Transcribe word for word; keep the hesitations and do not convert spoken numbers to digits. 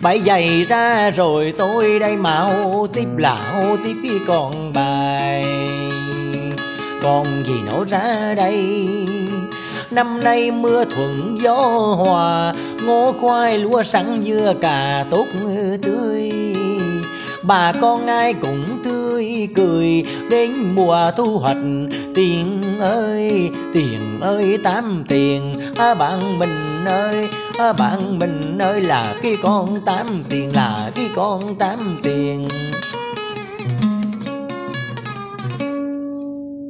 bãi giày ra rồi tôi đây mạo tiếp lão tiếp cái con bài. Còn gì nổ ra đây? Năm nay mưa thuận gió hòa, ngô khoai lúa sắn dưa cà tốt tươi. Bà con ai cũng tươi cười đến mùa thu hoạch. Tiền ơi tiền ơi tám tiền, à, bạn mình ơi, à, bạn mình ơi là cái con tám tiền, là cái con tám tiền.